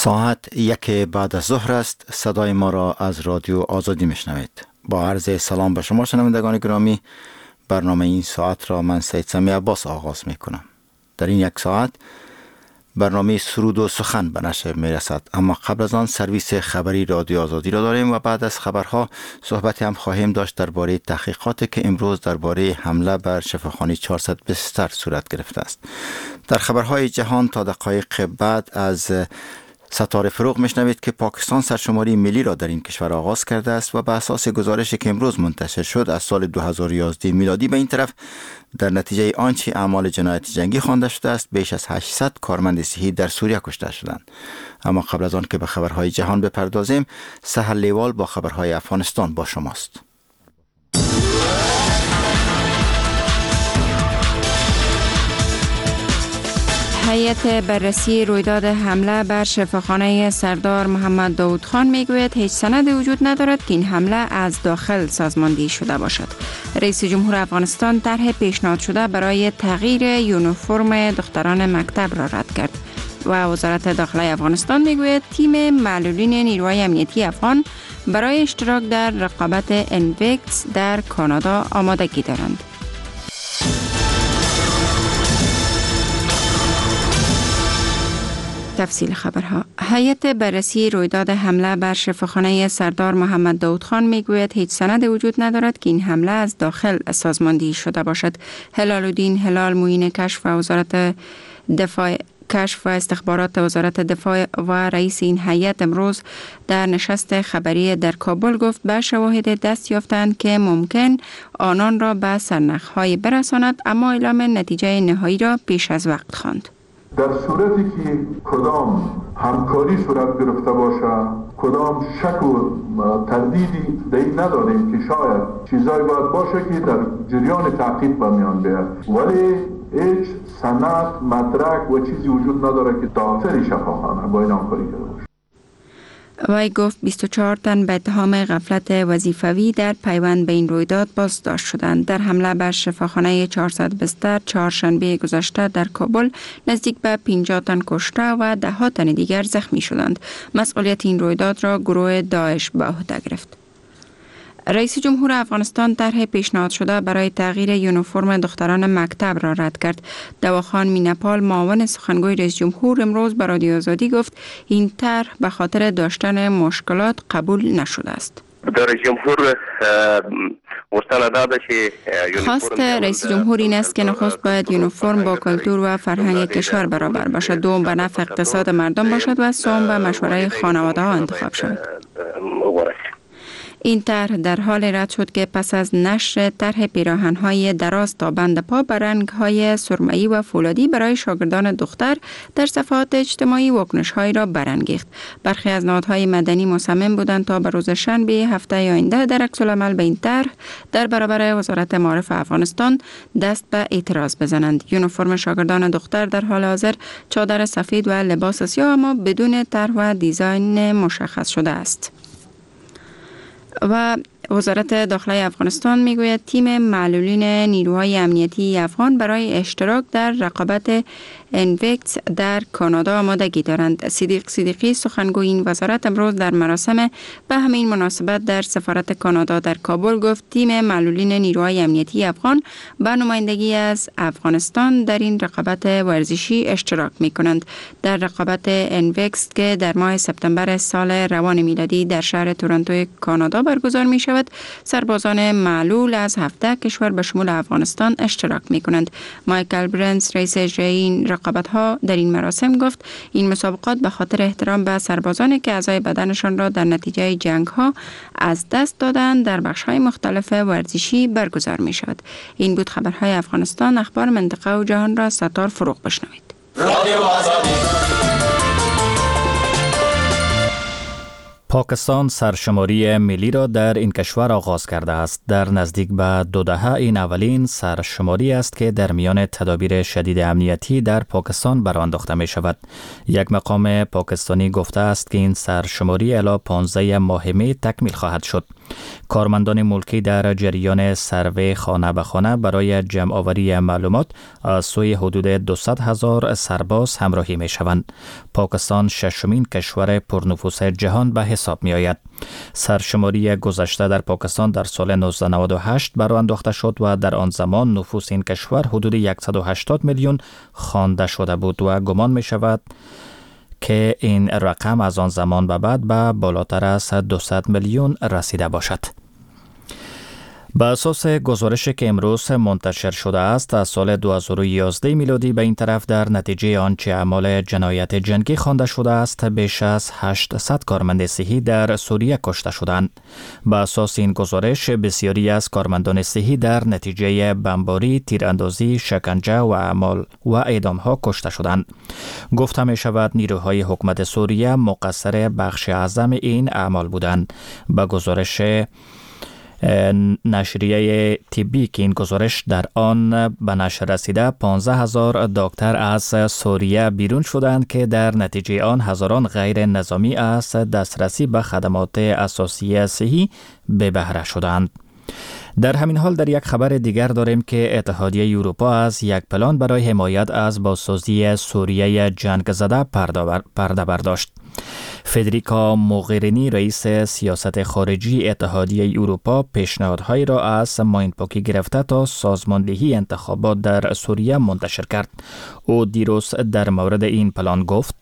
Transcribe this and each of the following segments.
ساعت 1 بعد از ظهر است. صدای ما را از رادیو آزادی میشنوید. با عرض سلام به شما شنوندگان گرامی، برنامه این ساعت را من سید سمی عباس آغاز می کنم. در این 1 ساعت برنامه سرود و سخن به نشر می رسد، اما قبل از آن سرویس خبری رادیو آزادی را داریم و بعد از خبرها صحبتی هم خواهیم داشت درباره تحقیقاتی که امروز درباره حمله بر شفاخانه 400 بستر صورت گرفته است. در خبرهای جهان تا دقایق بعد از ستاره فروغ میشنوید که پاکستان سرشماری ملی را در این کشور آغاز کرده است و به اساس گزارشی که امروز منتشر شد از سال 2011 میلادی به این طرف در نتیجه آنچه اعمال جنایت جنگی خوانده شده است بیش از 800 کارمند صحی در سوریه کشته شدند. اما قبل از آن که به خبرهای جهان بپردازیم، سحر لیوال با خبرهای افغانستان با شماست. هیئت بررسی رویداد حمله بر شفاخانه سردار محمد داود خان میگوید هیچ سند وجود ندارد که این حمله از داخل سازماندهی شده باشد. رئیس جمهور افغانستان طرح پیشنهاد شده برای تغییر یونیفرم دختران مکتب را رد کرد و وزارت داخله افغانستان میگوید تیم معلولین نیروهای امنیتی افغان برای اشتراک در رقابت انویکس در کانادا آمادگی دارند. تفصیل خبرها. هیئت بررسی رویداد حمله بر شفاخانه سردار محمد داود خان میگوید هیچ سند وجود ندارد که این حمله از داخل سازماندهی شده باشد. هلال الدین هلال معین کشف و استخبارات وزارت دفاع و رئیس این هیئت امروز در نشست خبری در کابل گفت به شواهد دست یافتند که ممکن آنان را به سرنخ‌های برساند، اما اعلام نتیجه نهایی را پیش از وقت خواند. در صورتی که کدام همکاری صورت گرفته باشه، کدام شک و تردیدی در این نداریم که شاید چیزایی باید باشه که در جریان تحقیق به میان بیاد، ولی هیچ سند، مدرک و چیزی وجود نداره که داخل شفاخانه با این همکاری کرده باشه. وی گفت 24 تن به اتهام غفلت وظیفوی در پیوند به این رویداد بازداشت شدند. در حمله بر شفاخانه 400 بستر چهارشنبه گذشته در کابل نزدیک به 50 تن کشته و 10 تن دیگر زخمی شدند. مسئولیت این رویداد را گروه داعش به عهده گرفت. رئیس جمهور افغانستان طرح پیشنهاد شده برای تغییر یونیفرم دختران مکتب را رد کرد. دواخان مینپال معاون سخنگوی رئیس جمهور امروز به رادیو آزادی گفت این طرح به خاطر داشتن مشکلات قبول نشده است. رئیس جمهور خواست رئیس جمهور این است که نخست باید یونیفرم با کلتور و فرهنگ کشور برابر باشد، دوم به نفع اقتصاد مردم باشد و سوم به مشوره خانواده ها انتخاب شود. این طرح در حال رد شد که پس از نشر طرح پیراهن‌های دراز تا بند پا به رنگ‌های سرمه‌ای و فولادی برای شاگردان دختر در صفحات اجتماعی واکنش‌هایی را برانگیخت. برخی از نهادهای مدنی مصمم بودند تا به روز شنبه هفته آینده در عکس‌العمل به این طرح در برابر وزارت معارف افغانستان دست به اعتراض بزنند. یونیفرم شاگردان دختر در حال حاضر چادر سفید و لباس سیاه اما بدون طرح و دیزاین مشخص شده است. و وزارت داخله افغانستان میگوید تیم معلولین نیروهای امنیتی افغان برای اشتراک در رقابت انویکس در کانادا آمادگی دارند. صدیقی سخنگوی این وزارت امروز در مراسم به همین مناسبت در سفارت کانادا در کابل گفت تیم معلولین نیروهای امنیتی افغان به نمایندگی از افغانستان در این رقابت ورزشی اشتراک می کنند. در رقابت انویکس که در ماه سپتامبر سال روان میلادی در شهر تورنتو کانادا برگزار می شود، سربازان معلول از 17 کشور به شمول افغانستان اشتراک می کنند. مایکل برنز رئیس اجرایی این رقابت‌ها در این مراسم گفت این مسابقات به خاطر احترام به سربازانی که اعضای بدنشان را در نتیجه جنگ‌ها از دست دادند در بخش‌های مختلف ورزشی برگزار می شود. این بود خبرهای افغانستان. اخبار منطقه و جهان را ستار فروغ بشنوید. پاکستان سرشماری ملی را در این کشور آغاز کرده است. در نزدیک به 2 دهه این اولین سرشماری است که در میان تدابیر شدید امنیتی در پاکستان برآورده می شود. یک مقام پاکستانی گفته است که این سرشماری الی 15 ماه می تکمیل خواهد شد. کارمندان ملکی در جریان سروی خانه به خانه برای جمع آوری معلومات از سوی حدود 200,000 سرباز همراهی می شوند. پاکستان ششمین کشور پرنفوس جهان به حساب می آید. سرشماری گذشته در پاکستان در سال 1998 برآورده انداخته شد و در آن زمان نفوس این کشور حدود 180 میلیون خوانده شده بود و گمان می شود که این رقم از آن زمان به بعد به بالاتر از 200 میلیون رسیده باشد. به اساس گزارشی که امروز منتشر شده است، از سال 2011 میلادی به این طرف در نتیجه آنچه اعمال جنایت جنگی خوانده شده است، بیش از 800 کارمند صحی در سوریه کشته شدند. به اساس این گزارش، بسیاری از کارمندان صحی در نتیجه بمباری، تیراندازی، شکنجه و اعدام‌ها کشته شدند. گفته می شود نیروهای حکومت سوریه مقصر بخش اعظم این اعمال بودند. به گزارش نشریه طبی که این گزارش در آن به نشر رسیده، 15,000 دکتر از سوریه بیرون شدند که در نتیجه آن هزاران غیر نظامی از دسترسی به خدمات اساسی صحی به بهره شدند. در همین حال در یک خبر دیگر داریم که اتحادیه اروپا از یک پلان برای حمایت از بازسازی سوریه جنگ زده پرده برداشت. فدریکا موغرینی، رئیس سیاست خارجی اتحادیه اروپا، پیشنهادهایی را از مایندپاکی گرفته تا سازماندهی انتخابات در سوریه منتشر کرد. او دیروز در مورد این پلان گفت: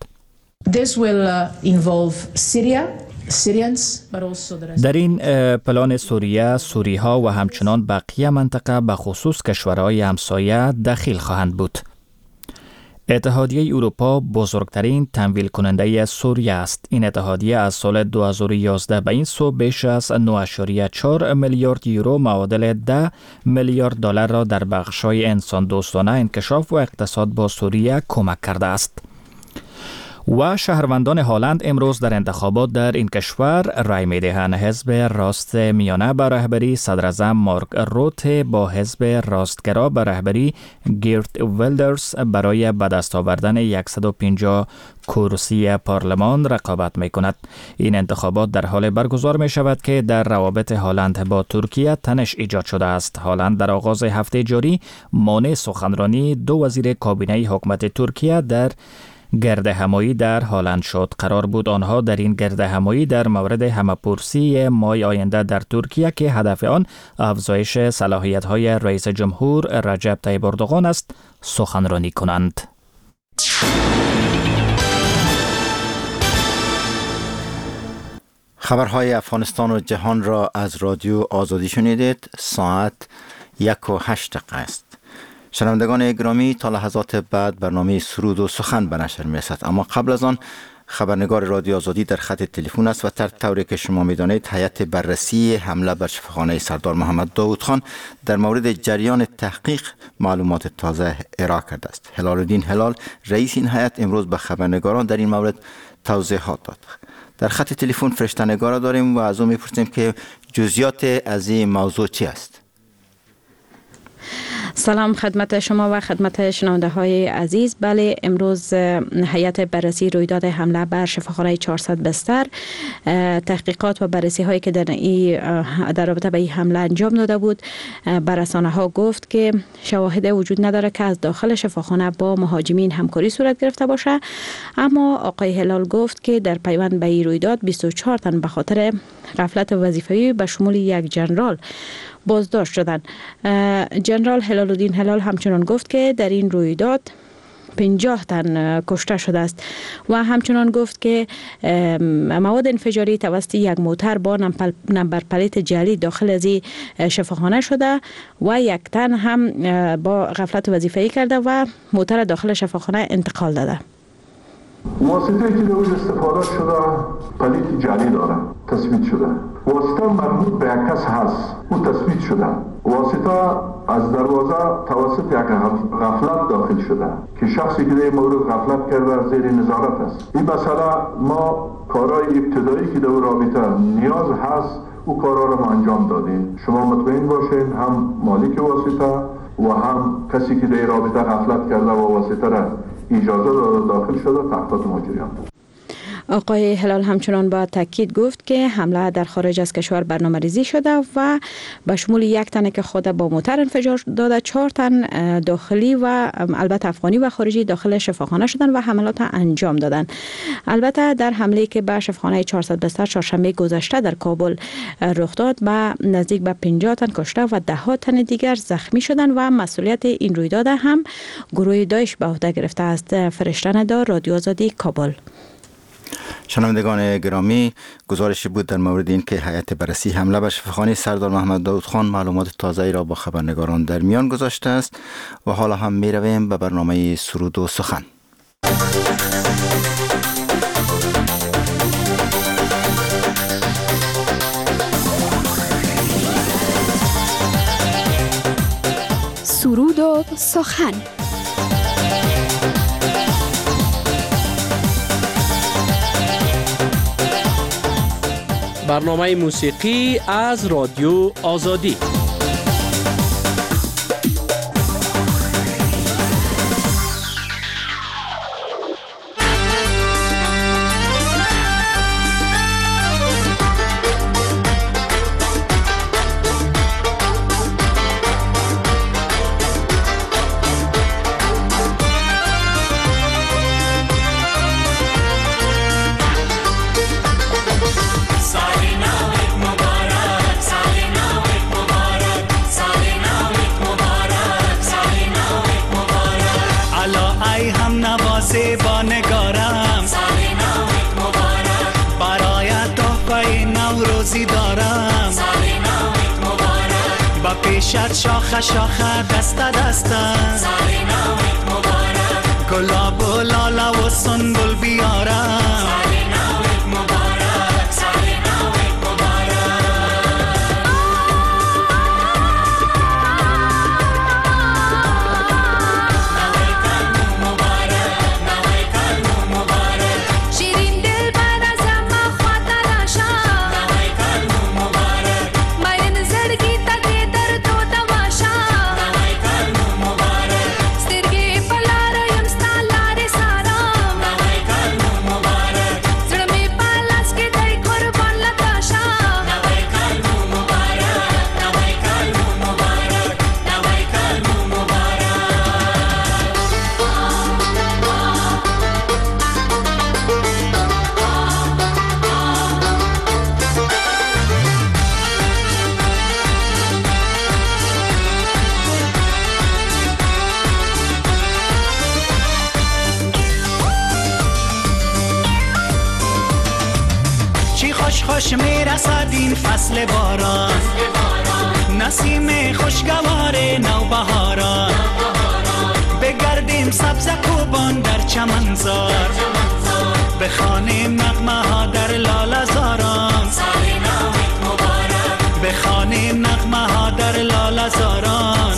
در این پلان سوریه، سوری‌ها و همچنان بقیه منطقه به خصوص کشورهای همسایه دخیل خواهند بود. اتحادیه اروپا بزرگترین تمویل کننده سوریه است. این اتحادیه از سال 2011 به این سو بیش از 9.4 میلیارد یورو معادل 10 میلیارد دلار را در بخش‌های انسان دوستانه، انکشاف و اقتصاد با سوریه کمک کرده است. و شهروندان هلند امروز در انتخابات در این کشور رای می‌دهند. حزب راست میانه به رهبری صدراعظم مارک روت با حزب راستگرا به رهبری گیرت ویلدرز برای به دست آوردن 150 کرسی پارلمان رقابت می‌کند. این انتخابات در حال برگزار می‌شود که در روابط هلند با ترکیه تنش ایجاد شده است. هلند در آغاز هفته جاری مانع سخنرانی 2 وزیر کابینه حکومت ترکیه در گرد همایی در هلند شد. قرار بود آنها در این گرد همایی در مورد همه‌پرسی ماه آینده در ترکیه که هدف آن افزایش صلاحیت‌های رئیس جمهور رجب طیب اردوغان است سخنرانی کنند. خبرهای افغانستان و جهان را از رادیو آزادی شنیدید. ساعت 1:08 است. شنوندگان گرامی، تا لحظات بعد برنامه سرود و سخن به نشر می‌رسد، اما قبل از آن خبرنگار رادیو آزادی در خط تلفن است و طوری که شما می‌دانید هیئت بررسی حمله بر شفاخانه سردار محمد داود خان در مورد جریان تحقیق معلومات تازه ارائه کرده است. هلال الدین هلال، رئیس این هیئت، امروز به خبرنگاران در این مورد توضیحات داد. در خط تلفن فرشته نگار داریم و از او می‌پرسیم که جزئیات از این موضوع چی است. سلام خدمت شما و خدمت شنونده های عزیز. بله، امروز هیئت بررسی رویداد حمله بر شفاخانه 400 بستر تحقیقات و بررسی هایی که در رابطه به این حمله انجام داده بود بر رسانه ها گفت که شواهد وجود نداره که از داخل شفاخانه با مهاجمین همکاری صورت گرفته باشه، اما آقای هلال گفت که در پیوند به این رویداد 24 تن به خاطر غفلت وظیفه‌ای به شمول یک ژنرال بازداشت شدند. جنرال هلال الدین هلال همچنان گفت که در این رویداد 50 تن کشته شده است و همچنان گفت که مواد انفجاری توسط یک موتر با نمبر پلیت جعلی داخل از شفاخانه شده و یک تن هم با غفلت وظیفه‌ای کرده و موتر داخل شفاخانه انتقال داده. واسطه که در استفاده شده پلیت جعلی داره، تثبیت شده. واسطه مربوط به یک کس هست، او تثبیت شده. واسطه از دروازه توسط یک غفلت داخل شده که شخصی که در مورد غفلت کرده زیر نظارت است. این مسئله ما کارهای ابتدایی که در رابطه نیاز هست او کارها را ما انجام دادیم. شما مطمئن باشین هم مالک واسطه و هم کسی که در رابطه غفلت کرده و واسطه را اجازه داده داخل شده تحقیقات ما جریان داد. آقای هلال همچنان با تاکید گفت که حمله در خارج از کشور برنامه‌ریزی شده و به شمول 1 تن که خود با موتر انفجار داده، 4 تن داخلی و البته افغانی و خارجی داخل شفاخانه شدن و حملات انجام دادن. البته در حمله که به شفاخانه 400 بستر چهارشنبه گذشته در کابل رخ داد، به نزدیک به 50 تن کشته و 10 تن دیگر زخمی شدن و مسئولیت این رویداد هم گروه داعش به عهده گرفته است. فرشته ندا، رادیو آزادی، کابل. شنوندگان گرامی، گزارشی بود در مورد این که هیئت بررسی حمله به شفاخانه سردار محمد داود خان معلومات تازه‌ای را با خبرنگاران در میان گذاشته است و حالا هم می رویم به برنامه سرود و سخن. سرود و سخن. برنامه موسیقی از رادیو آزادی. شاخه شاخه دسته دسته سالی نوت مبارک، گلاب و لاله و سنبل بیارم سالی نوت مبارک، سالی نوت مبارک. نوت کلمو مبارک، نوت کلمو مبارک، شیرین دل بر از اما خاطر آشا نوت کلمو مبارک، ماین زرگی تکی در تو تماشا نوت کلمو مبارک، سترگی پلار یم ستالار سارم نوت کلمو مبارک، زرمی پالاس کی دای قربان لتاشا نوت کلمو مبارک، نوت کلمو مبارک، نوت کلمو مبارک. چی خوش خوش میرسد این فصل باران، نسیم خوشگوار نوبهاران، بگردیم سبز کوبان در چمنزار، بخوانیم نغمه ها در لاله زاران، بخوانیم نغمه ها در لاله زاران.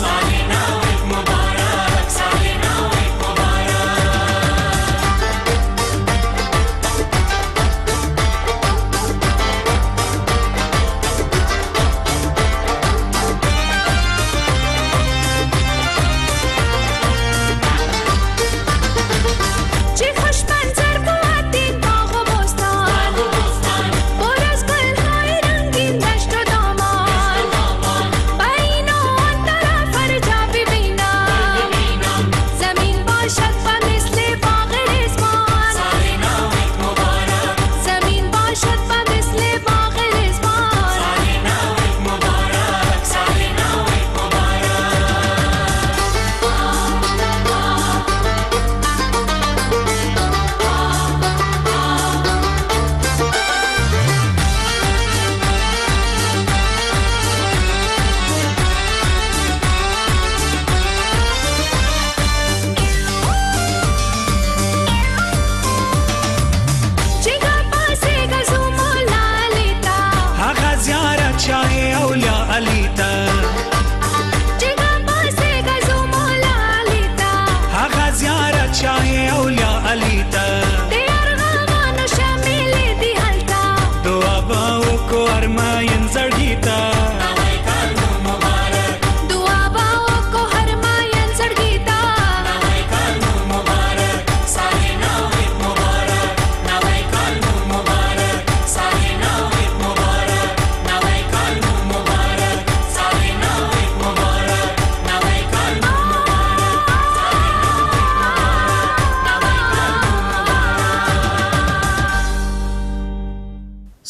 چی خوش منظر بود این باغ و بستان،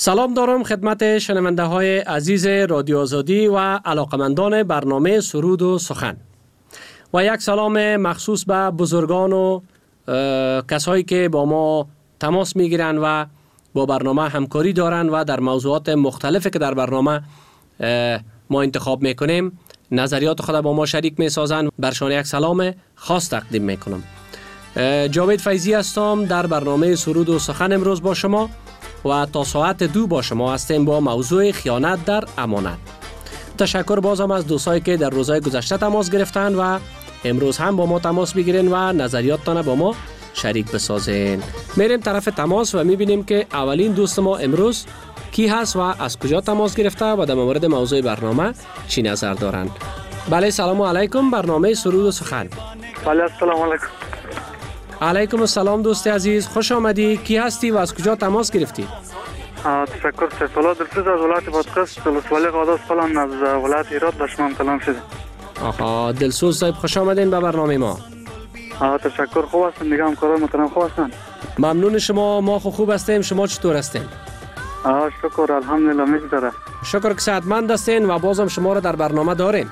سلام دارم خدمت شنونده های عزیز رادیو آزادی و علاقمندان برنامه سرود و سخن و یک سلام مخصوص به بزرگان و کسایی که با ما تماس میگیرن و با برنامه همکاری دارن و در موضوعات مختلفی که در برنامه ما انتخاب میکنیم نظریات خود با ما شریک میسازن. برشان یک سلام خاص تقدیم میکنم. جاوید فیضی هستم در برنامه سرود و سخن امروز با شما و تا ساعت 2 با شما هستیم با موضوع خیانت در امانت. تشکر بازم از دوستایی که در روزهای گذشته تماس گرفتن و امروز هم با ما تماس بگیرین و نظریاتتان با ما شریک بسازین. میریم طرف تماس و میبینیم که اولین دوست ما امروز کی هست و از کجا تماس گرفته و در مورد موضوع برنامه چی نظر دارند. بله سلام علیکم، برنامه سرود و سخن. بله سلام علیکم. علیکم السلام دوست عزیز، خوش آمدی. کی هستی و از کجا تماس گرفتی؟ تشکر. سیفالله دلسوز از ولایت بادغیس، ولسوالی قادس قلم از ولایت هرات به شما کلام شده. آها دلسوز صاحب خوش آمدین به برنامه ما. تشکر. خوب هستن دیگه، همکارای محترم خوب هستن؟ ممنون شما، ما خوب هستیم. شما چطور هستین؟ شکر الحمدلله میگذره. شکر که صحتمند هستین و بازم شما را در برنامه داریم.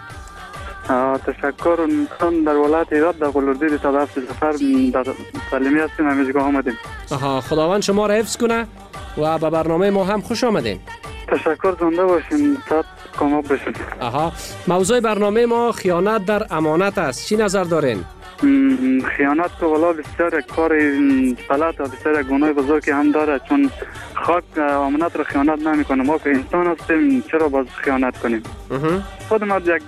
تشکر. من در ولایت هرات در قلوردی صدف سفر در تعلیمی هستیم، همیشگاه آمدیم. خداوند شما را حفظ کنه و به برنامه ما هم خوش آمدین. تشکر. زنده باشین، صد کامیاب بشین. موضوع برنامه ما خیانت در امانت است. چی نظر دارین؟ خیانت تو والا بسیار کار غلط و بسیار گناه بزرگی هم داره، چون خاک امانت رو خیانت نمیکنه. ما که انسان هستیم چرا باز خیانت کنیم؟ خود ما یک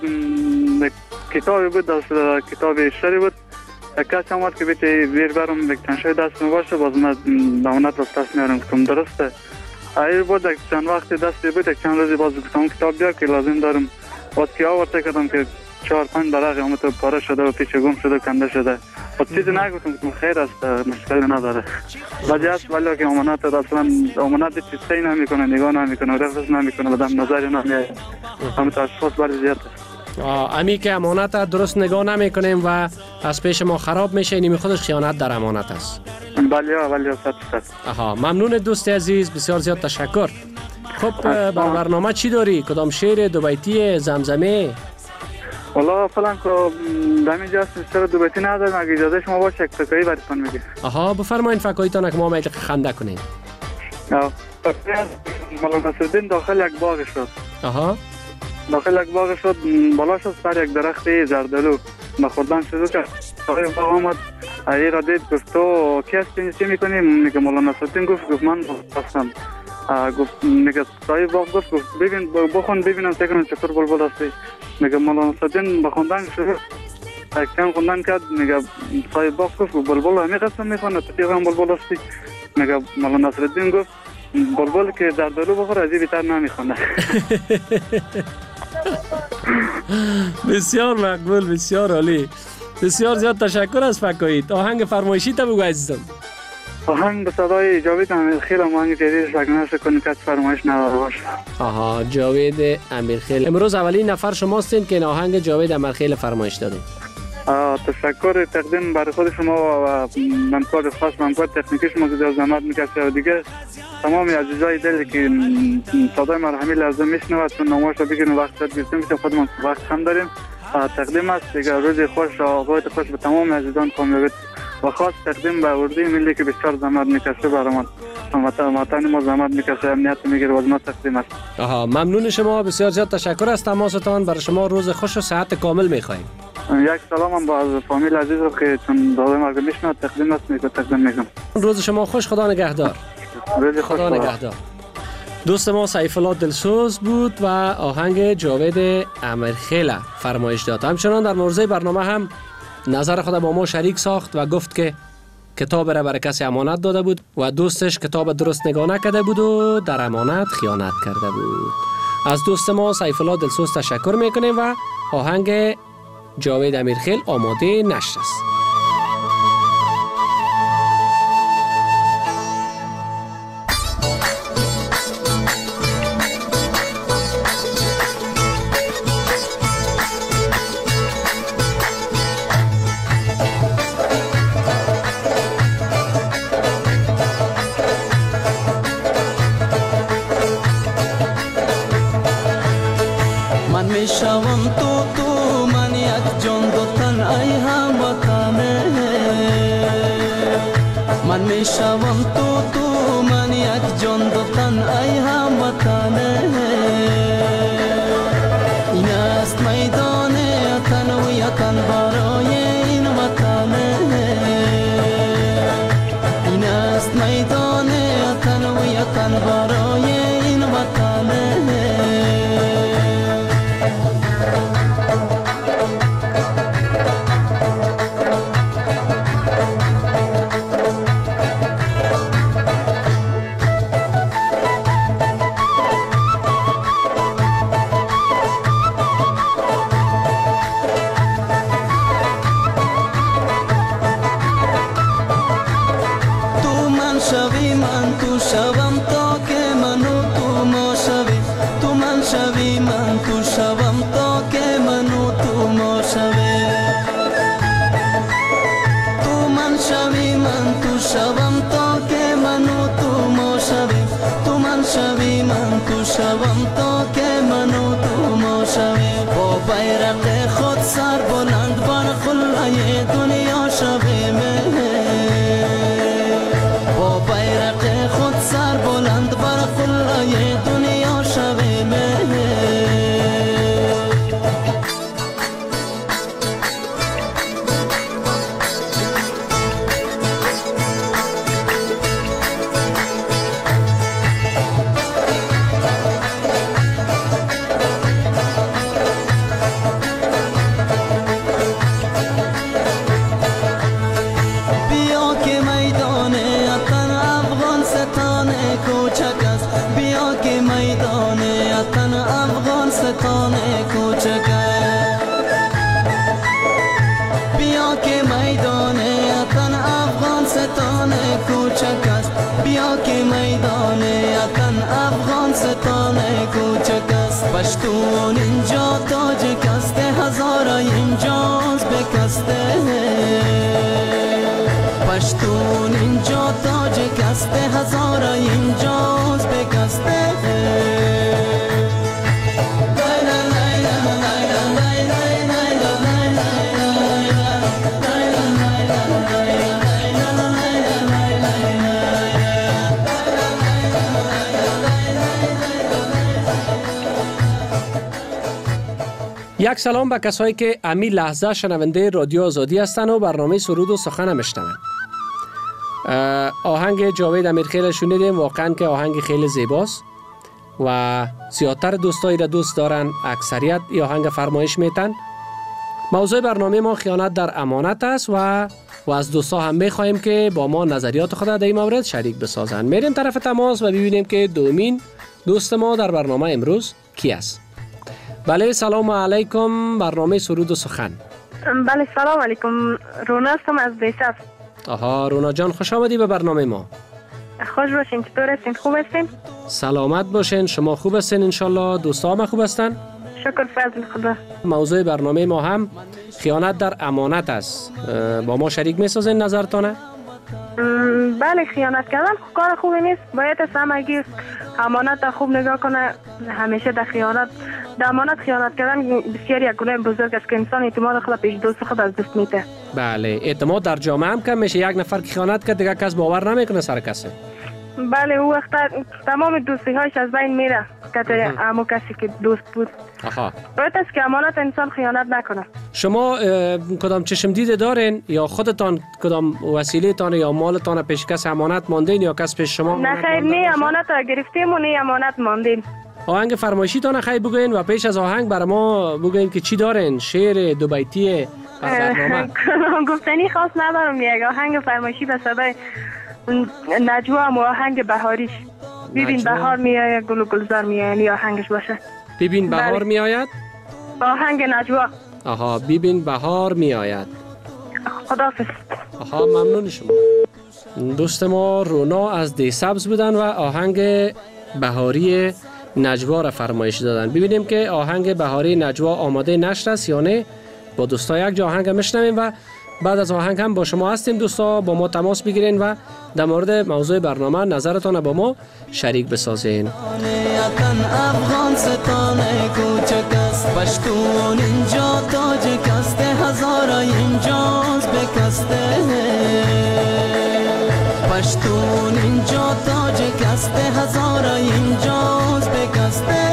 کتابی بود، کتاب شری بود، کسی آمد که بیتی بیر برم یک تنشای دست می باشه، باز من امانت رو دست میارم کتم درسته. ایر بود یک چند وقت دستی بود، یک چند روزی باز کتم کتاب بیار که لازم دارم. باز که آورده کردم که 4-5 برق آمد و پاره شده و پیچ گم شده و کنده شده. باز چیزی نگفتم که خیر است، مشکلی نداره. ولی است ولی که امانت اصلا امانت چیزی نمیکنه، نگاه نمیکنه، رفض نمیکنه، بدم نظری نمیه. همه اشخاص برای زیاد است. امی که امانت درست نگاه نمیکنیم و از پیش ما خراب میشه، اینی خودش خیانت در امانت است. بله 100%. ممنون دوست عزیز، بسیار زیاد تشکر. خب بر برنامه چی داری؟ کدام شعر، دو بیتی، زمزمه؟ والا فلان که دمی هستیم سر دو بیتی نداریم، اگه اجازه شما باشه یک فکایی براتون میگه. بفرمایید فکاییتان که ما میل خنده کنیم. مولانا نصرالدین داخل یک باغ شد. داخل یک باغ شد، بالا شد سر یک درخت زردالو. خوردن شروع کرد. صاحب باغ آمد، ای را دید گفت تو کی هستی چی میکنی؟ میگه مولانا نصرالدین گفت من هستم. گفت میگه صاحب باغ گفت ببین بخون ببینم فکر چطور بلبل هستی. میگه مولانا نصرالدین بخوندن شروع کم خوندن کرد. میگه صاحب باغ گفت بلبل همین قسم میخونه تو هم بلبل هستی. میگه مولانا نصرالدین گفت بلبل که زردالو بخوره از این بیشتر نمیخونه. بسیار مقبول، بسیار عالی. بسیار زیاد تشکر از فکاییت. آهنگ فرمایشی تا بگو عزیزم. آهنگ به صدای جاوید امیرخیل، آهنگ جدیدش اگه کنید که فرمایش نداره باشه. جاوید امیرخیل. امروز اولین نفر شما هستین که این آهنگ جاوید امیرخیل فرمایش دادین. تشکر تقدیم برای خود شما و همکار خاص همکار تکنیکی شما که زحمت میکشه و دیگه تمامی عزیزای دلی که صدای مرحمی لازم میشنوند چون نامش رو بگیرن وقت شد بیستیم که خودمان وقت هم داریم. تقدیم است دیگه روز خوش و آقایت خوش به تمام عزیزان کامیابیت و خاص تقدیم به اردوی ملی که بسیار زحمت میکشه برامون. وطن ما زحمت میکشه، امنیت میگیره و از ما تقدیم است. ممنون شما، بسیار زیاد تشکر از تماستان. برای شما روز خوش و صحت کامل میخوایم. یک سلام هم با فامیل عزیز رو که چون داده مرگ میشنود تقدیم است تقدیم میکنم. روز شما خوش، خدا نگهدار. خدا نگهدار. دوست ما سیفالله دلسوز بود و آهنگ جاوید امیرخیل فرمایش داد. همچنان در موضوع برنامه هم نظر خود با ما شریک ساخت و گفت که کتاب را برای کسی امانت داده بود و دوستش کتاب درست نگاه نکرده بود و در امانت خیانت کرده بود. از دوست ما سیفالله دلسوز تشکر میکنیم و آهنگ جاوید امیرخیل آماده نشر است. شوم تو من یک جان دو تن ای هموطنه این است میدان تن و یتن برای این وطنه این است میدان تن و یتن برای این وطنه شوی من تو شوم تا که منو تو ما شوی تو من شوی من تو شوم تا که منو تو ما شوی تو من شوی من تو شوم تا که منو تو ما شوی تو من شوی من تو شوم تا که منو تو ما شوی با بیرق خود سر بلند بر خلای دنیا شوی با بیرق خود سر بلند بر خلای دنیا شویم بیا که میدان اتن افغان ستان کوچک است بیا که میدان اتن افغان ستان کوچک است بیا که میدان اتن افغان ستان کوچک است بیا که میدان اتن افغان ستان کوچک است پشتون اینجا تاجک است هزار اینجاز بکسته پشتون اینجا تاجک است هزار اینجاز بکسته یک سلام به کسایی که امی لحظه شنونده رادیو آزادی هستند و برنامه سرود و سخن میشنوند. آهنگ جاوید امیرخیل شنیدیم، واقعا که آهنگ خیلی زیباست و زیادتر دوستایی را دوست دارن، اکثریت این آهنگ فرمایش میتن. موضوع برنامه ما خیانت در امانت است و از دوستا هم میخواهیم که با ما نظریات خود در این مورد شریک بسازن. میریم طرف تماس و ببینیم که دومین دوست ما در برنامه امروز کی است. بله سلام علیکم، برنامه سرود و سخن. بله سلام علیکم، رونا هستم از دیسب. آها رونا جان، خوش آمدی به برنامه ما. خوش باشین، چطور هستین؟ خوب هستین؟ سلامت باشین، شما خوب هستین انشالله؟ دوستا هم خوب هستن؟ شکر فضل خدا. موضوع برنامه ما هم خیانت در امانت است. با ما شریک میسازین نظرتانه؟ بله خیانت کردن کار خوبی نیست، باید همگی امانت خوب نگاه کنه. همیشه در امانت خیانت کردن بسیار یک گناه بزرگ است که انسان اعتماد خود پیش دوست خود از دست میده. بله اعتماد در جامعه هم کم میشه، یک نفر که خیانت کرد دیگه کس باور نمیکنه سر کسی. بله او وقت تمام دوستی هایش از بین میره که همون کسی که دوست بود. باید است که امانت انسان خیانت نکنه. شما کدام چشم دیده دارین یا خودتان کدام وسیله تان یا مالتان پیش کس امانت ماندین یا کس پیش شما؟ نه خیر، نه امانت گرفتیم و نه امانت ماندیم. آهنگ فرمایشی تان خیلی بگوین و پیش از آهنگ برای ما بگوین که چی دارین، شعر دو بیتی برنامه. گفتنی خاص ندارم، یک آهنگ فرمایشی به صدای نجوا و آهنگ بهاریش. ببین بهار میآید گل و گلزار میآید آهنگش باشه. ببین بهار میآید؟ آهنگ نجوا. آها ببین بهار میآید. خداحافظ. آها ممنون شما. دوست ما رونا از دی سبز بودن و آهنگ بهاری نجوا را فرمایش دادن. ببینیم که آهنگ بهاری نجوا آماده نشر است یا نه. با دوستا یک جا آهنگ میشنویم و بعد از آهنگ هم با شما هستیم. دوستا با ما تماس بگیرین و در مورد موضوع برنامه نظرتان با ما شریک بسازین. افغان ستان کوچک است پشتون اینجا تاجک است هزار اینجاز بکسته پشتون اینجا تاج کسته هزار اینجاست بکسته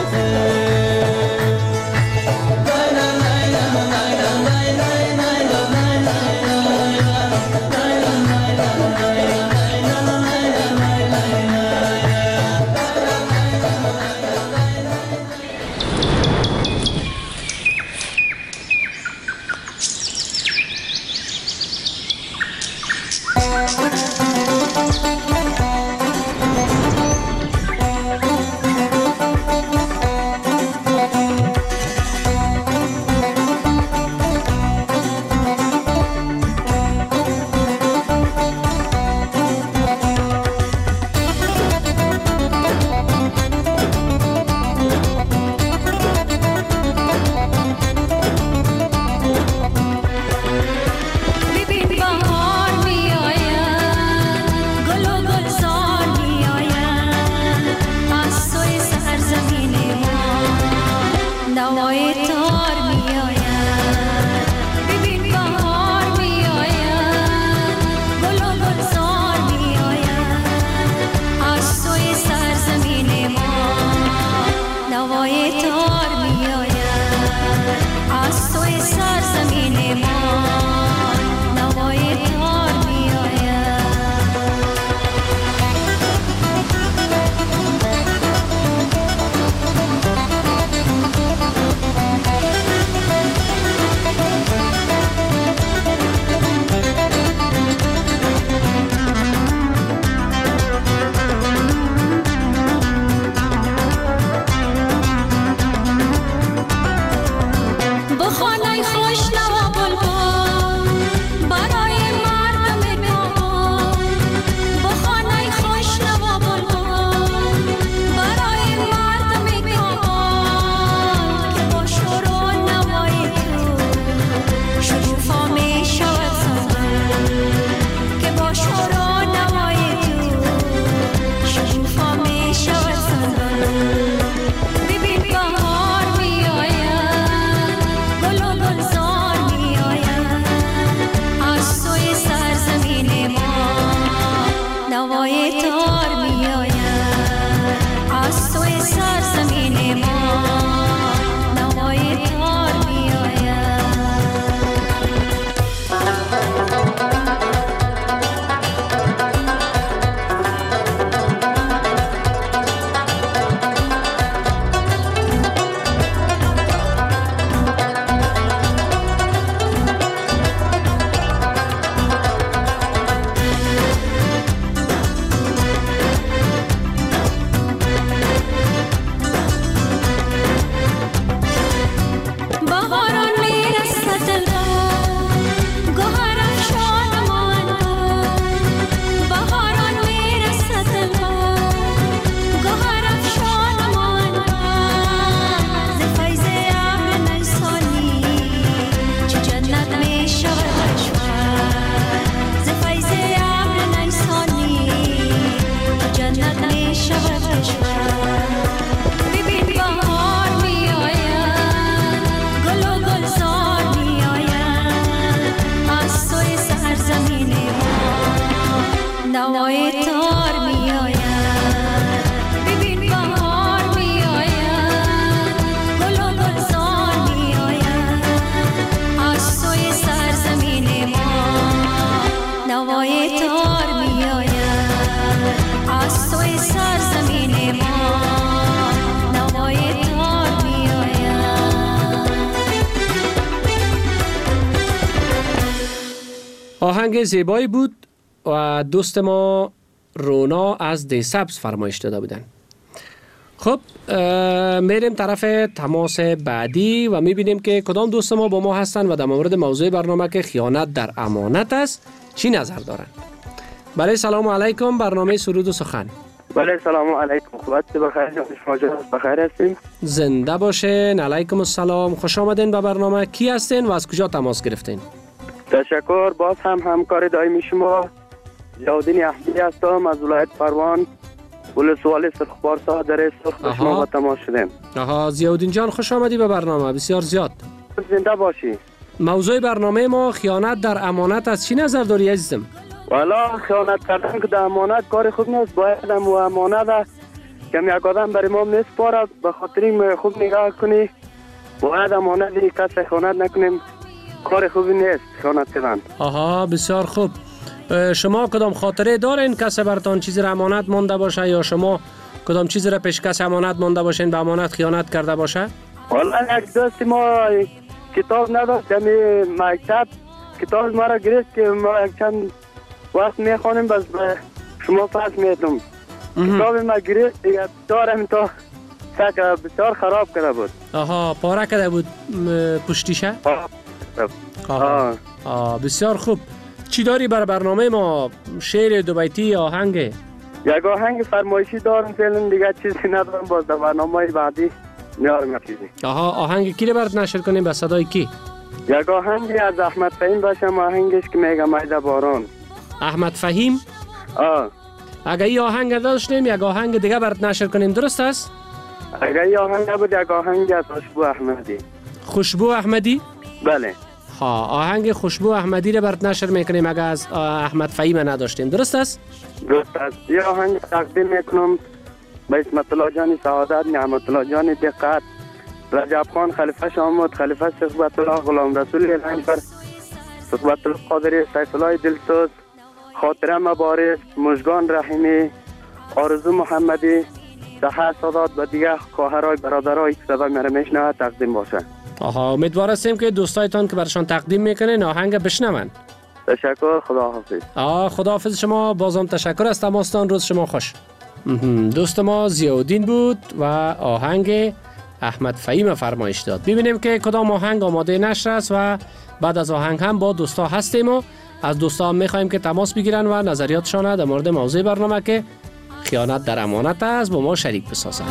آهنگ زیبایی بود و دوست ما رونا از دیسبز فرمایش داده بودن. خب میریم طرف تماس بعدی و میبینیم که کدام دوست ما با ما هستن و در مورد موضوع برنامه که خیانت در امانت است چی نظر دارن. بله سلام علیکم، برنامه سرود و سخن. بله سلام علیکم، خوبت بخیر، شما بخیر هستین؟ زنده باشین. علیکم السلام، خوش آمدین به برنامه. کی هستین و از کجا تماس گرفتین؟ تشکر. باز هم همکار دائمی شما ضیاءالدین احمدی هستم از ولایت پروان، ولسوالی سرخپارسا در سرخ به شما با تماس شدیم. ضیاءالدین جان خوش آمدی به برنامه، بسیار زیاد. زنده باشی. موضوع برنامه ما خیانت در امانت از چی نظر داری عزیزم؟ والا خیانت کردن که در امانت کار خوب نیست. باید هم و امانت که یک آدم برای ما میسپاره به خاطر این خوب نگاه کنی. باید امانت کسی خیانت نکنیم. کار خوبی نیست خیانت کردن. آها بسیار خوب. شما کدام خاطره دارین کسی براتون چیزی را امانت مانده باشه یا شما کدام چیزی را پیش کسی امانت مانده باشین به امانت خیانت کرده باشه؟ والا یک دوست ما کتاب نداشت دمی مکتب کتاب ما را گرفت که ما یک چند وقت میخوانیم بس به شما پس میدم. کتاب ما گرفت دیگه دارم تا سک بسیار خراب کرده بود. آها پاره کرده بود پشتیشه؟ بسیار خوب. چی داری بر برنامه ما؟ شعر دو بیتی آهنگ؟ یک آهنگ فرمایشی دارم فعلا دیگه چیزی ندارم. باز در برنامه بعدی میارم چیزی. آها آهنگ کی رو برات نشر کنیم به صدای کی؟ یک آهنگ از احمد فهیم باشم آهنگش که میگه میده باران. احمد فهیم؟ اگه این آهنگ داشتیم یک آهنگ دیگه برات نشر کنیم درست است؟ اگه این آهنگ بود یک آهنگ از خوشبو احمدی. خوشبو احمدی؟ بله. آهنگ خوشبو احمدی رو برات نشر میکنیم اگه از احمد فهیم نداشتیم درست است؟ درست است. یه آهنگ تقدیم میکنم به اسمت الله جان سعادت، نعمت الله جان دقت، رجب خان خلیفه شامد، خلیفه صحبت الله غلام رسول الانجبر، صحبت الله قادری، سیف الله دلسوز، خاطره مبارز، مژگان رحیمی، آرزو محمدی، سحر سادات و دیگه خواهرای برادرای که صدا میره میشنوه تقدیم باشه. آها امیدوار هستیم که دوستایتان که برشان تقدیم میکنین آهنگ بشنون. تشکر. خداحافظ. خداحافظ شما. بازم تشکر از تماستان. روز شما خوش. دوست ما ضیاءالدین بود و آهنگ احمد فهیم فرمایش داد. ببینیم که کدام آهنگ آماده نشر است و بعد از آهنگ هم با دوستا هستیم و از دوستا هم میخوایم که تماس بگیرن و نظریاتشان در مورد موضوع برنامه که خیانت در امانت است با ما شریک بسازند.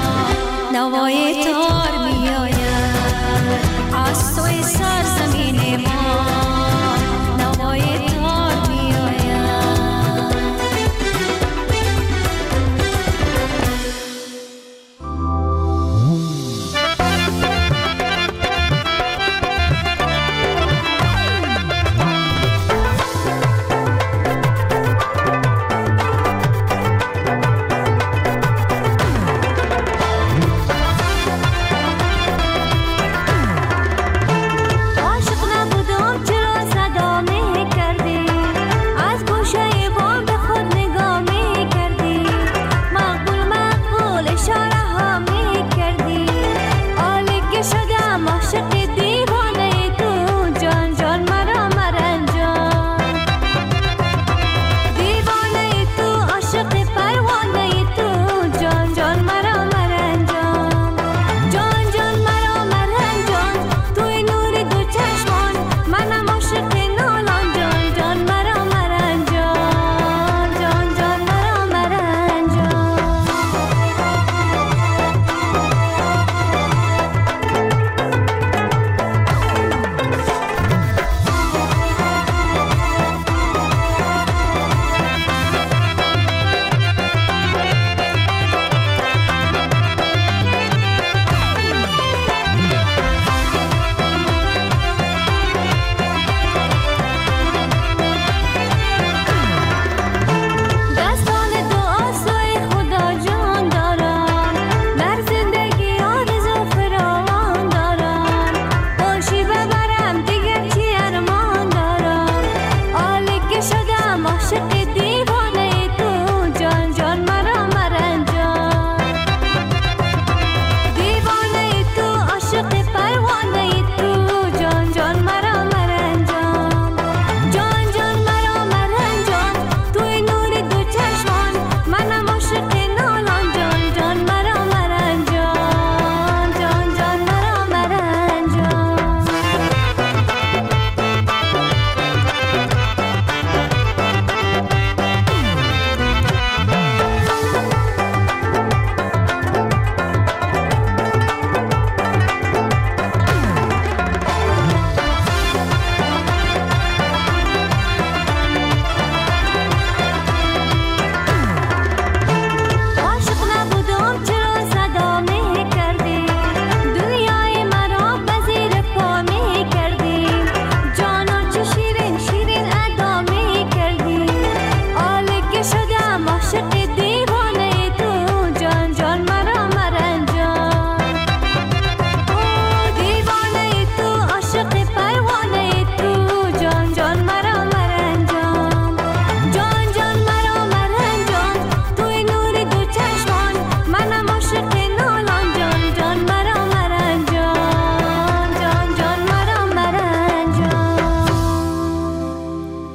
نوای تار می آید از توی سرزمین ما، نوای تار می آید. عاشق نبودم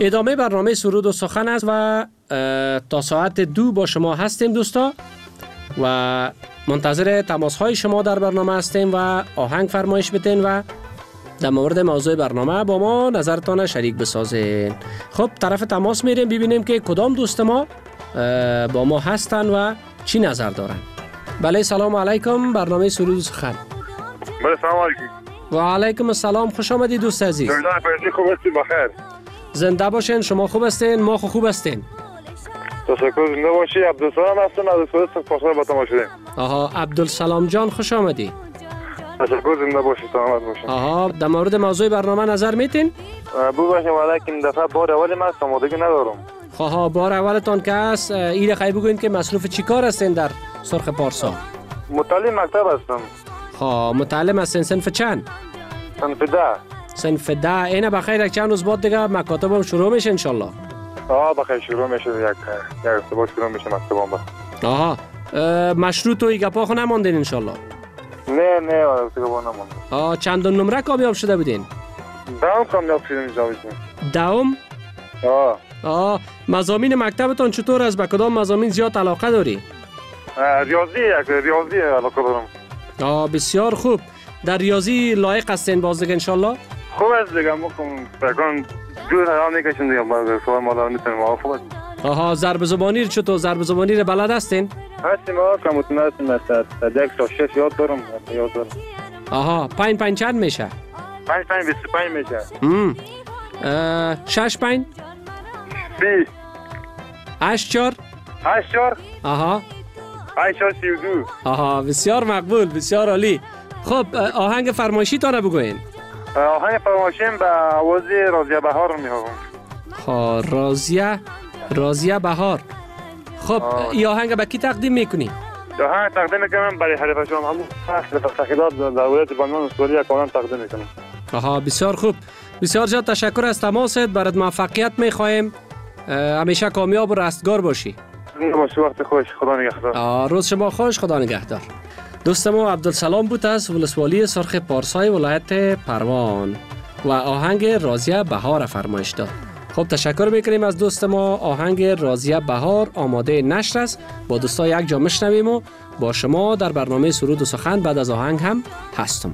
ادامه برنامه سرود و سخن است و تا ساعت 2 با شما هستیم دوستا و منتظر تماس های شما در برنامه هستیم و آهنگ فرمایش بتین و در مورد موضوع برنامه با ما نظرتان شریک بسازین. خب طرف تماس میریم ببینیم که کدام دوست ما با ما هستن و چی نظر دارن. بله سلام علیکم، برنامه سرود و سخن. بله سلام علیکم. و علیکم السلام، خوش آمدید دوست عزیز. خوب هستی؟ بخیر. زنده باشین، شما خوب هستین؟ ما خوب هستین. تشکر، زنده باشی. عبدالسلام هستم از استاد پاسار با تماشا شدیم. آها عبدالسلام جان خوش آمدی. تشکر، زنده باشی، سلامت باشی. آها در مورد موضوع برنامه نظر میتین؟ بگویم ولیکن دفعه بار اولی من آمادگی ندارم. خواه بار اولتان که است ایره خیلی بگوین که مصروف چی کار هستین در سرخ پارسا؟ متعلم مکتب هستم. خواه متعلم هستین صنف چند؟ صنف 10. صنف 10. اینه بخیر یک چند روز بعد دیگه مکاتبم شروع میشه انشالله. بخیر شروع میشه، یک ارتباط شروع میشه مکتبم با. آها مشروط و ای گپا خو نماندین انشالله؟ نه ارتباط نماندین. چند نمره کامیاب شده بودین؟ دوم کامیاب شدیم اینجا بودیم. دوم؟ مضامین مکتبتان چطور است؟ به کدام مضامین زیاد علاقه داری؟ ریاضی علاقه دارم. بسیار خوب. در ریاضی لایق هستین باز دیگه انشالله؟ خوب است دیگه، بکن دور هم نکشیم دیگه، سوال مادر میتونیم موافق است. ضرب زبانی چطور؟ ضرب زبانی رو بلد هستین؟ هستیم کمتون هستیم، مثلا 1 تا 6 یاد دارم. 5 چند میشه؟ 5 25 میشه. 6 5 30 8 4 8 4 8 4 32. بسیار مقبول، بسیار عالی. خب آهنگ فرمایشی تانه بگوین. آهنگ فرمایشیم به آواز رازیه بهار میخوام. رازیه بهار. خب این آهنگ به کی تقدیم میکنی؟ آهنگ تقدیم میکنم برای حریف شما، همون تحقیقات در ولایت بنیان سوریه کانون تقدیم میکنم. بسیار خوب، بسیار زیاد تشکر از تماست، برات موفقیت میخوایم، همیشه کامیاب و رستگار باشی. وقت خوش، خدا نگهدار. روز شما خوش، خدا نگهدار. دوست ما عبدالسلام بود از ولسوالی سرخ پارسای ولایت پروان و آهنگ رازیه بهار فرمایش داد. خب تشکر میکنیم از دوست ما. آهنگ رازیه بهار آماده نشر است، با دوستا یک جا میشنویم و با شما در برنامه سرود و سخن بعد از آهنگ هم هستم.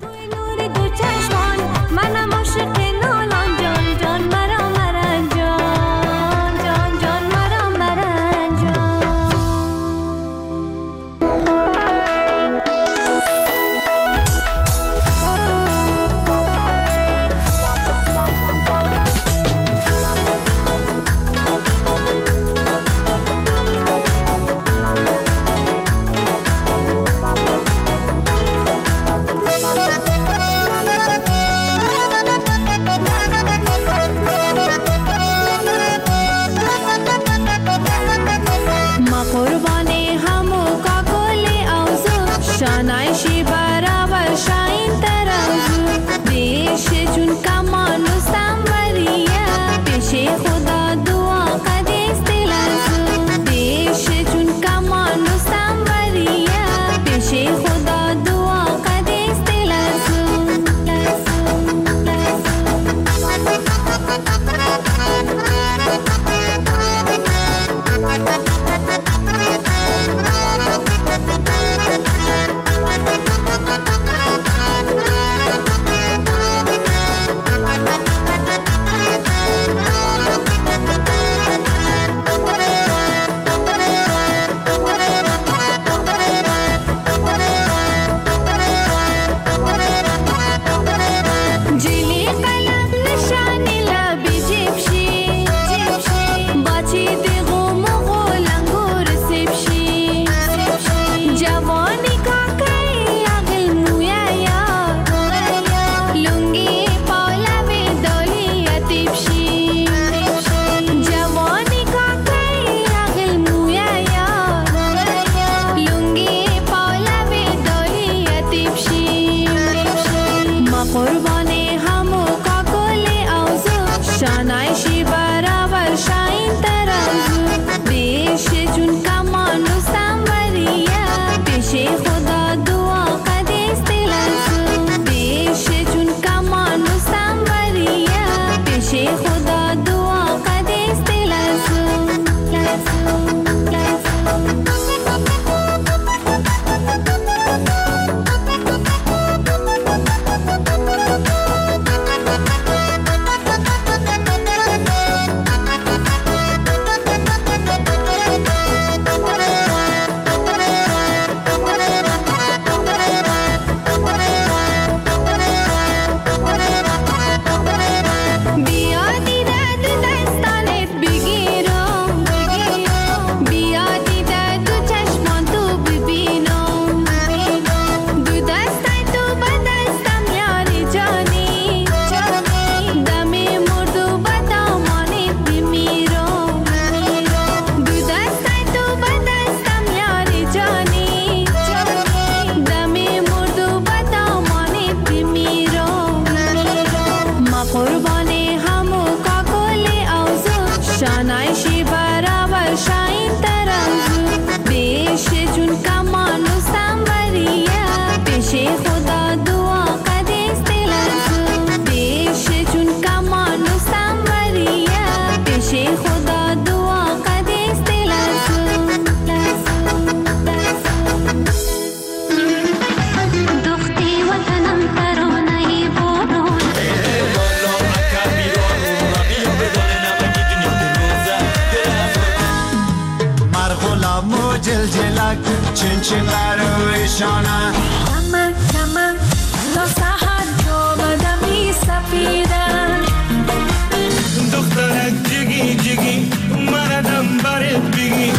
جلک چین چین لرویشانه کمر کمر تا سحر جامده می سفیدن دخترک جگی جگی مردم برت بگی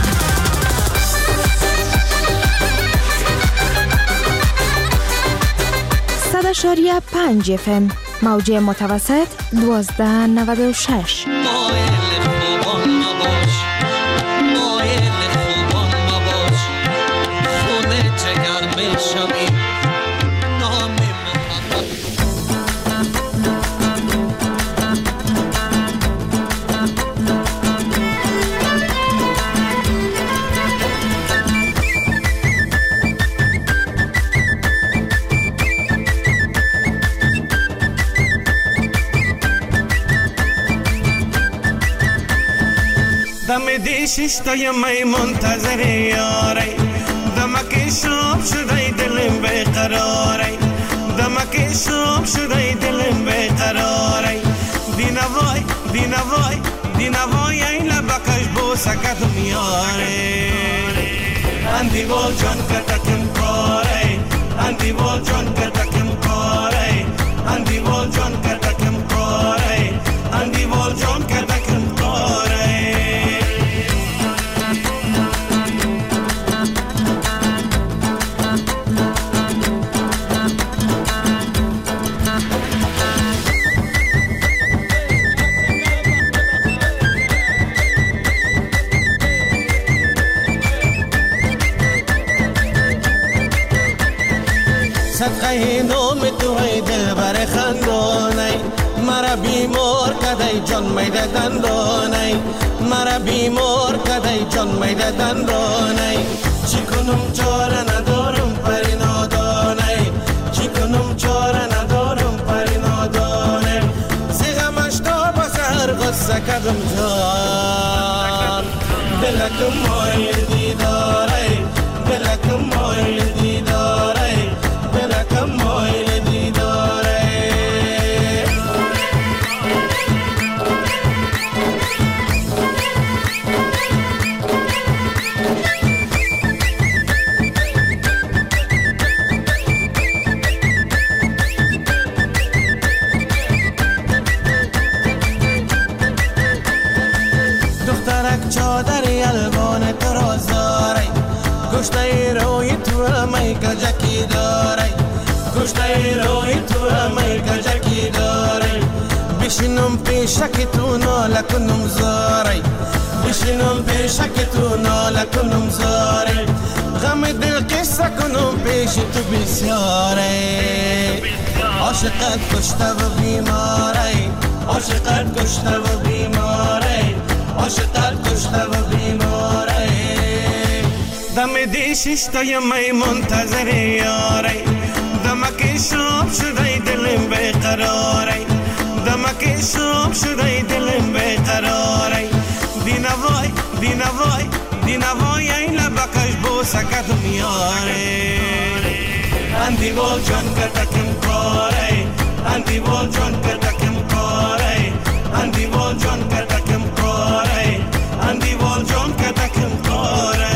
100.5 FM موج متوسط 1296. دم دیشش تای می منتظر یاری دمکی شب شده دلم بیقراری دمکی شب شده دلم بیقراری دینوای دینوای دینوای این لبکش بوسکتم یاری اندی بول جان کتکم کاری اندی بول جان کتکم کاری اندی بول جان کتکم کاری اندی بول جان کتکم کاری صدقه نام توی دل بر خندانه مرا بیمار کدی جان میده دندانه مرا بیمار کدی جان میده دندانه چی کنم چاره ندارم پری نادانه چی کنم چاره ندارم پری نادانه سیغمش تا بسر غصه کدم جان دلکم مایل دیداره دلکم مایل دیداره دلکم مایل دیداره دخترک چادری الوان تو رازاره گشته روی تو می کجکی داره گشته روی تو می کجکی داره بشینم پیشک تو ناله کنم زاره بشینم پیشک تو ناله کنم زاره غم دل قصه کنم پیش تو بسیاره عاشقت کشته و بیماره عاشقت کشته و بیماره عاشقت کشته و بیماره دم دیشش تای می منتظر یاری دمکی شب شده دلم بیقراری دمکی شب شده دلم بیقراری دینوای دینوای دینوای این لبکش بوسکتم یاری اندی بول جان کتکم کاری اندی بول جان کتکم کاری اندی بول جان کتکم کاری اندی بول جان کتکم کاری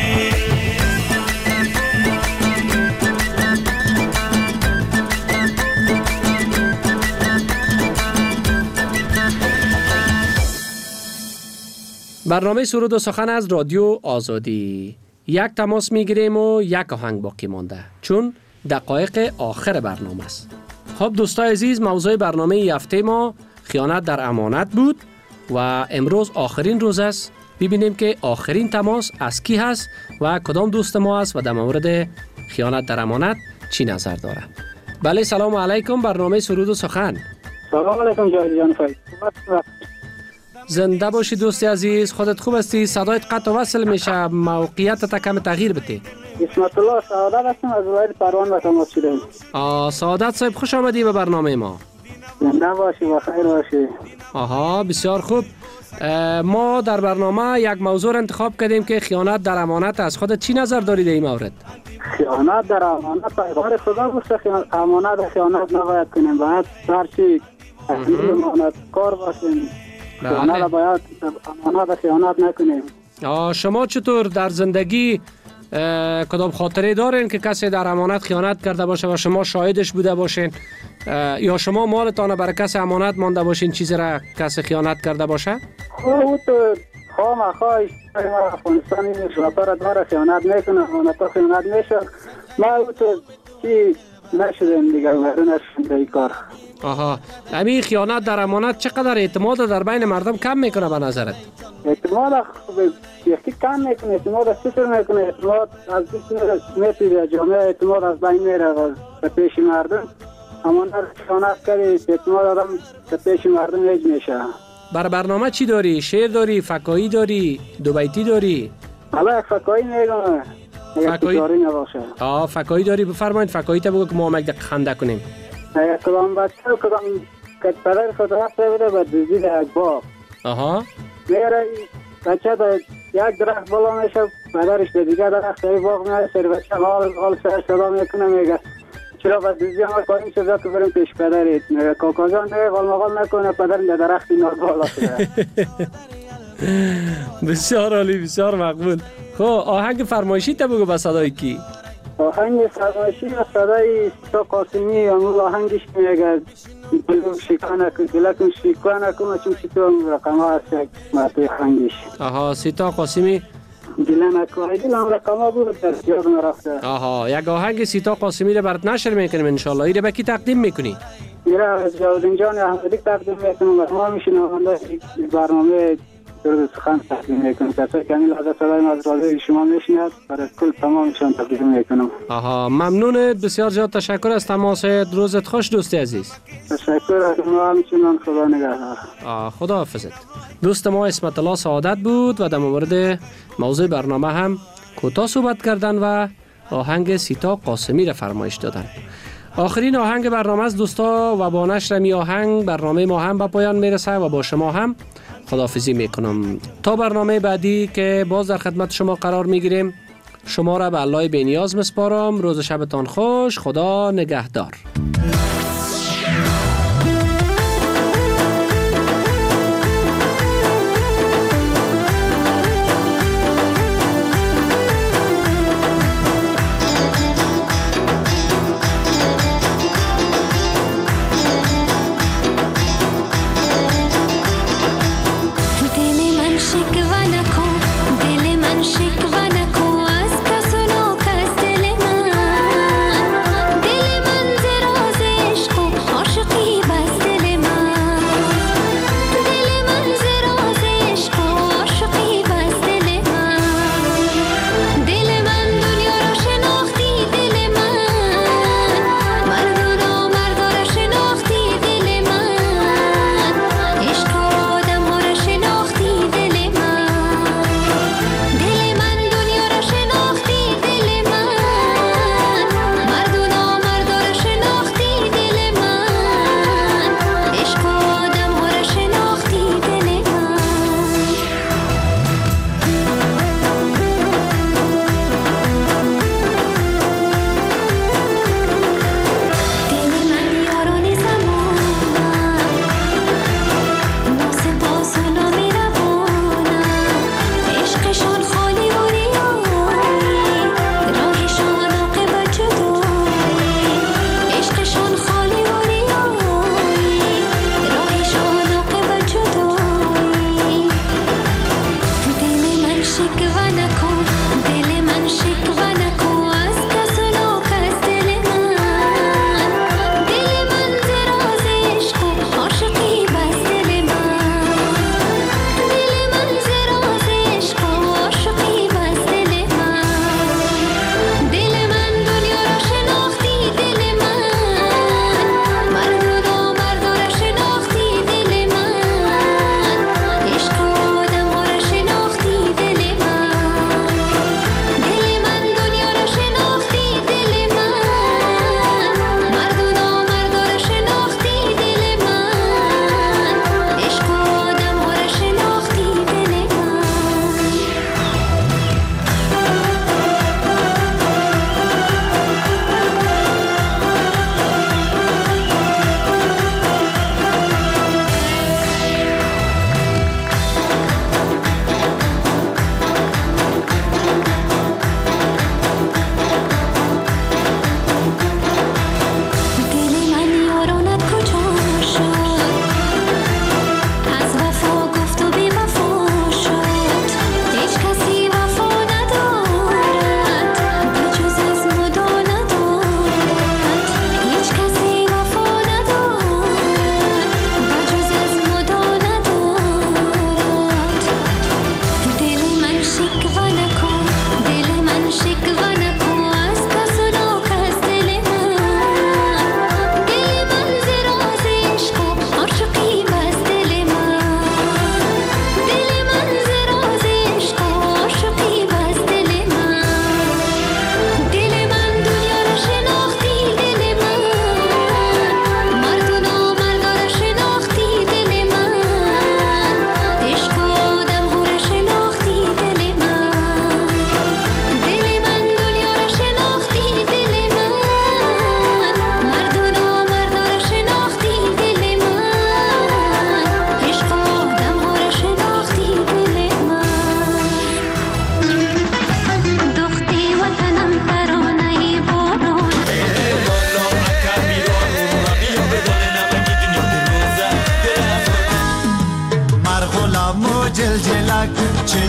برنامه سرود و سخن از رادیو آزادی. یک تماس میگیریم و یک آهنگ باقی مانده چون دقایق آخر برنامه است. خب دوستای عزیز، موضوع برنامه این هفته ما خیانت در امانت بود و امروز آخرین روز است. ببینیم که آخرین تماس از کی هست و کدام دوست ما است و در مورد خیانت در امانت چی نظر داره. بله، سلام علیکم. برنامه سرود و سخن. سلام علیکم جان فای. زنده باشی دوستی عزیز. خودت خوب هستی؟ صدایت قطع وصل میشه، موقعیت کم تغییر بده. اسمت الله سعادت هستم از ولایت پروان و تماس شدم. سعادت صاحب، خوش آمدی به برنامه ما. زنده باشی و خیر باشی. آها، بسیار خوب. ما در برنامه یک موضوع انتخاب کردیم که خیانت در امانت. از خودت چی نظر داری در این مورد؟ خیانت در امانت پیغمبر خدا گفته امانت و خیانت نباید کنیم، باید هر چی امانت کار باشیم. خیانت باید امانت و خیانت نکنیم. شما چطور در زندگی کدام خاطره دارین که کسی در امانت خیانت کرده باشه و شما شاهدش بوده باشین، یا شما مالتان برای کسی امانت مانده باشین چیزی را کسی خیانت کرده باشه؟ او تو خواه مخواهش افغانستانی نشوطا را خیانت میکنه، امانتا خیانت میشه. ما او تو چی نشدیم دیگه، مردم نشدیم این کار. آها، همین خیانت در امانت چقدر اعتماد در بین مردم کم میکنه به نظرت؟ اعتماد یکی کم میکنه، اعتماد صفر میکنه، اعتماد از میتونه جامعه، اعتماد از بین میره به پیش مردم. امانت خیانت کردی اعتماد آدم به پیش مردم هیچ میشه. بر برنامه چی داری؟ شعر داری؟ فکایی داری؟ دو بیتی داری؟ حالا فکایی میگم. فکایی نباشه. فکایی داری، بفرمایید فکایی تا بگو که ما هم خنده کنیم. کدام بچه کدام که پدر خود رفته بوده به دزدید یک باغ. آها. میره بچه تا یک درخت بالا میشه، پدرش به دیگه درخت های باغ میره، سر بچه حال سر صدا میکنه، میگه چرا به دزدی همه پایین شده که بریم پیش پدرت. میگه کاکا جان میگه غال نکنه، پدر به درختی نار بالا شده. بسیار عالی، بسیار مقبول. خب آهنگ فرمایشی تا بگو به صدای کی؟ آهنگ فرمایشی به صدای سیتا قاسمی، همون آهنگش میگه دلم شکانه کن، دلکم شکانه کن، چون سیتا رقم ها هست یک مرتبه آهنگش. آها، سیتا قاسمی دلم نکنه، دلم رقم ها بود در یاد نرفته. آها، یک آهنگ سیتا قاسمی رو برات نشر میکنیم انشالله. این رو به کی تقدیم میکنی؟ میره از جاودین جان احمدی تقدیم میکنم، ما میشنونده برنامه درود سخن تقدیم میکنم. کسایی که همین لحظه صدای از رادیوی شما میشنید برای کل تمامشان تقدیم میکنم. آها، ممنونت، بسیار زیاد تشکر از تماست. روزت خوش دوستی عزیز. تشکر از شما همچنان، خدا نگهدار. خدا حافظت. دوست ما اسمت الله سعادت بود و در مورد موضوع برنامه هم کوتاه صحبت کردن و آهنگ سیتا قاسمی را فرمایش دادن. آخرین آهنگ برنامه است دوستا و با نشر می آهنگ برنامه ما هم به پایان میرسه و با شما هم خداحافظی میکنم تا برنامه بعدی که باز در خدمت شما قرار میگیریم. شما را به الله بی‌نیاز مسپارم. روز شبتان خوش. خدا نگهدار. دل من زرا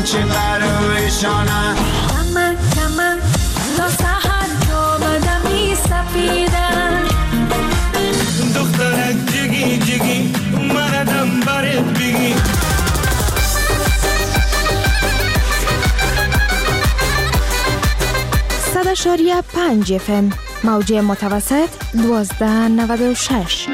آنچه برویشانه کمر کمر تا سحر تا بدمی سپیدن دخترک جگی جگی مردم برت بگی 100.5 FM موج متوسط 1296.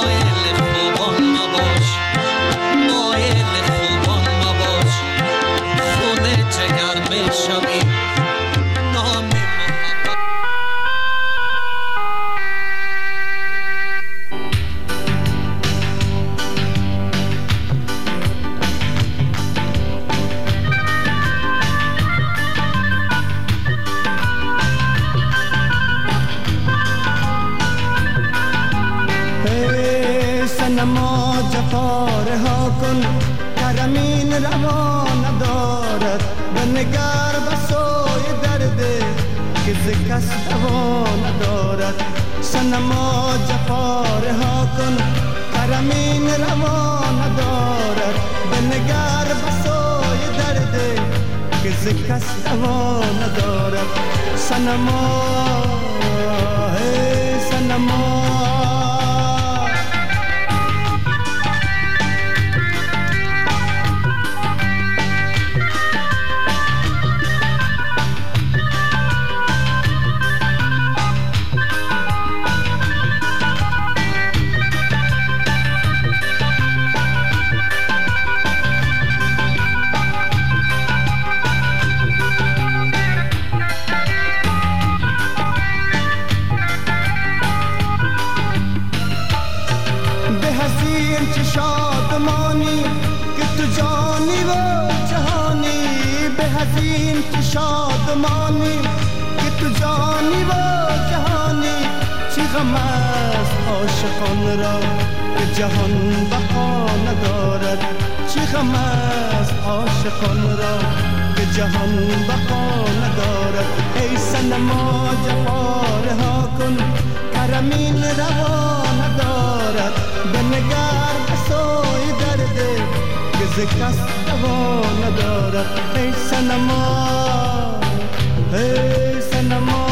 ما جفاره ها کن کرمین روا ندارد بنگر بسوی درد که ز کس دوا ندارد صنما جفاره ها کن کرمین روا ندارد بنگر بسوی درد که ز کس دوا ندارد صنما صنما شادمانی که تو جانی و جهانی به حزین تو شادمانی که تو جانی و جهانی چی غم است عاشقان را که جهان بقا ندارد چی غم است عاشقان را که جهان بقا ندارد ای صنما جفاره ها کن کرمین روا ندارد بنگر بسوی درد که ز کس دوا ندارد ای صنما ای صنما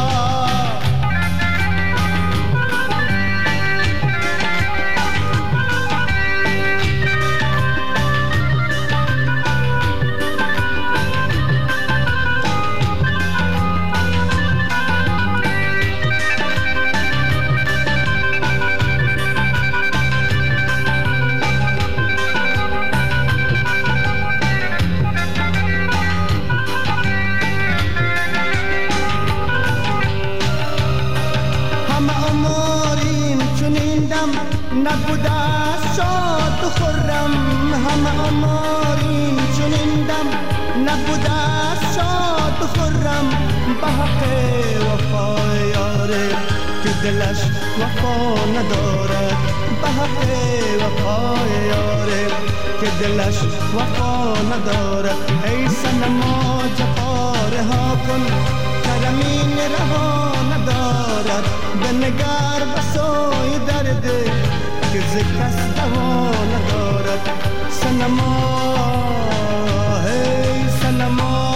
نبوده شاد و خرم همه عمارین چنین دم نبوده شاد و خرم به حق وفای یاره که دلش وفا ندارد به حق وفای یاره که دلش وفا ندارد ای صنما جفاره ها کن کرمین روا ندارد بنگر بسوی درد که ز کس دوا ندارد صنما ای صنما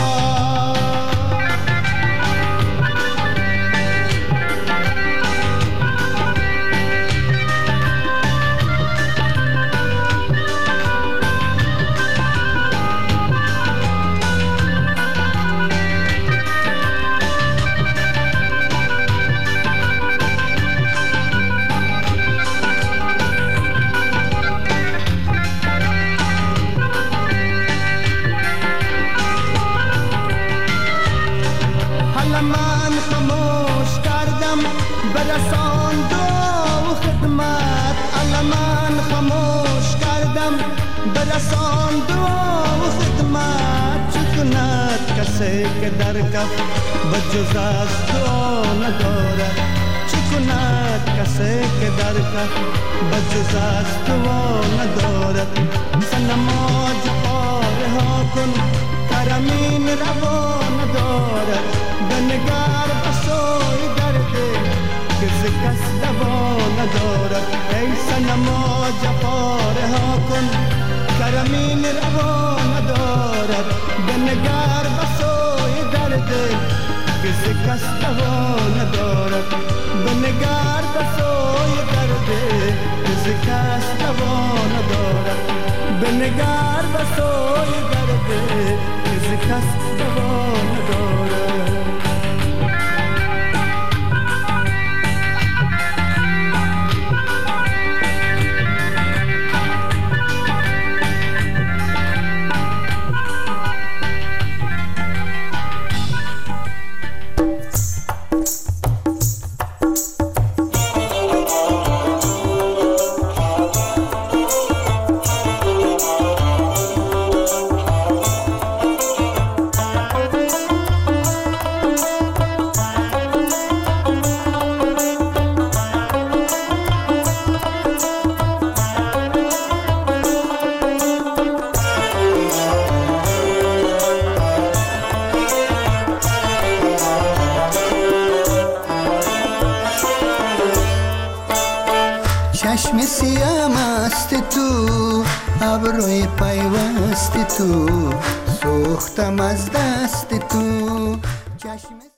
برسان دعا و خدمت علمان خاموش کردم برسان دعا و خدمت چه کند کسی که در کف بجز از دعا ندارد چه کند کسی که در کف بجز از دعا ندارد صنما جفاره ها کن کرمین روا ندارد بنگر بسوی درد که ز کس دوا ندارد ای صنما جفاره ها کن کرمین روا ندارد ندارد. بنگر به سوی درد که ز کس دوا ندارد. بنگر به سوی درد که ز کس دوا ندارد. بنگر به سوی درد که ز کس دوا ندارد. چشم سیاه مست تو، ابروی پیوست تو، سوختم از دست تو. چشم